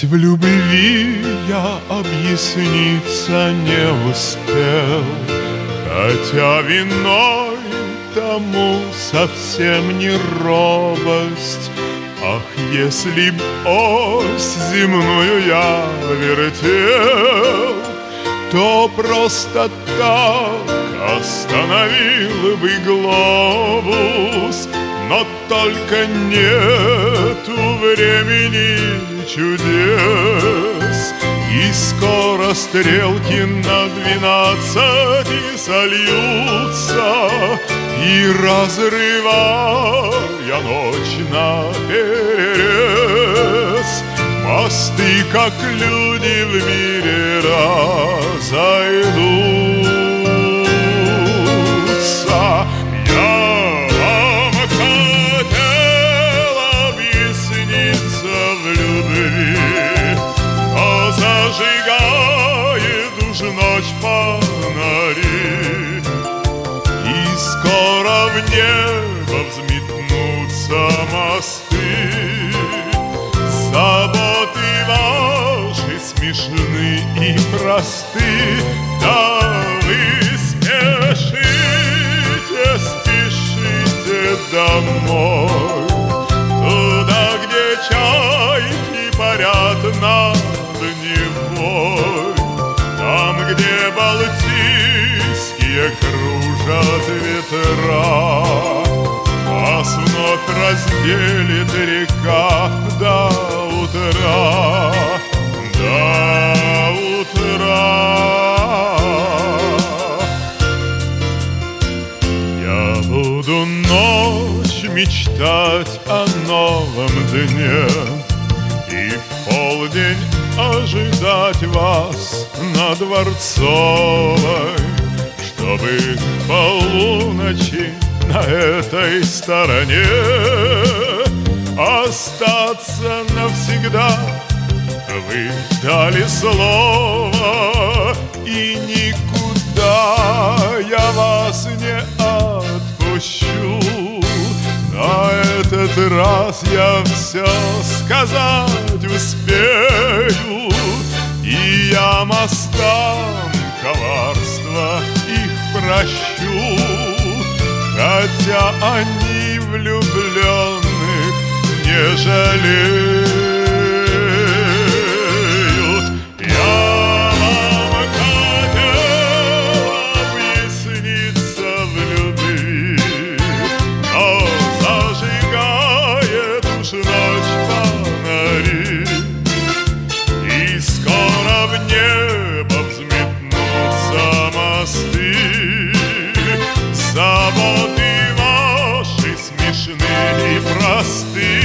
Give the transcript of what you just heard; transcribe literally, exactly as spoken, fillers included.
Ведь в любви я объясниться не успел, хотя виной тому совсем не робость. Ах, если б ось земную я вертел, то просто так остановил бы глобус. Но только нету времени чудес, и скоро стрелки на двенадцати сольются, и, разрывая ночь на перерез, мосты, как люди в мире, разойдутся. Я вам хотел объясниться в любви, но зажигает уж ночь фонари, и скоро в небо взметнутся мосты. Заботы ваши смешны и просты, да вы спешите, спешите домой, туда, где чайки парят над Невой, там, где балтийские кружат ветра. Вас вновь разделит река до утра, до утра. Я буду ночь мечтать о новом дне и в полдень ожидать вас на Дворцовой, чтобы к полуночи на этой стороне остаться навсегда. Вы дали слово, и никуда я вас не отпущу. На этот раз я все сказать успею, и я мостам коварства их прощу, хотя они влюбленных не жалеют. Я вам хотел объясниться в любви, но зажигает уж ночь фонари, и скоро в небо взметнутся мосты. Заботы ваши смешны и просты,